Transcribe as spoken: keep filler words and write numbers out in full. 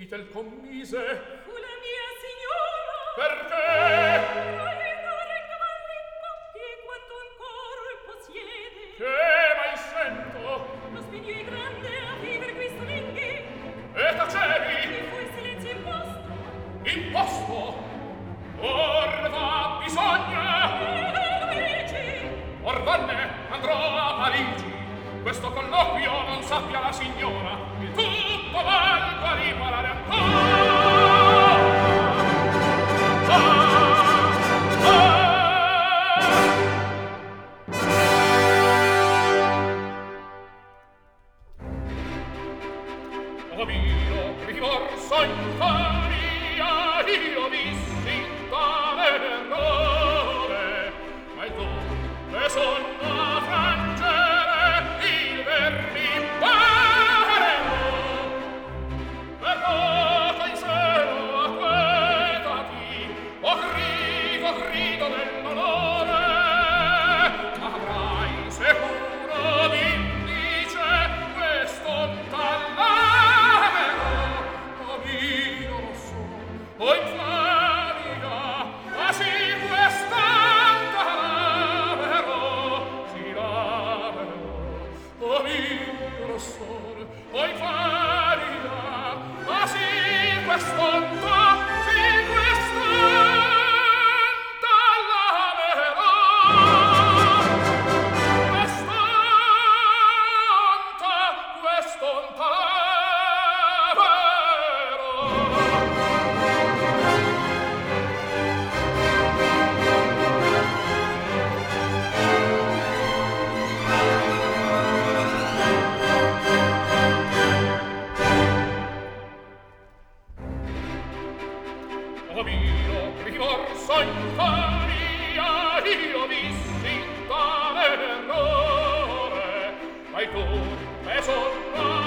tel commise? Fu la mia signora. Perché? Trainare cavalli pochi quanto un corpo siede. Che mai sento? Lo spigno è grande a viver questo linghi. E tacevi? Mi fu il silenzio imposto. Imposto? Or va bisogna. E Luigi. Or vanne andrò a Parigi. Questo colloquio non sappia la signora. Il tutto valgo a riparare ancora. Ah! O mio rimorso in faria, io dissi tale errore, ma il tuo son a frangere il vermi parerò. Per poco in seno acquetati, o grido, grido dell'onore, avrai sicuro d'indice questo tallaverò. O mio rosso, o in faria, ma sì quest'alta laverò, si laverò. O mio rossore, o in faria, ma sì quest'alta, sì quest'alta laverò. Quest'onta, quest'onta laverò. O mio rimorso in faria, io dissi tale errore, ma il tuo me son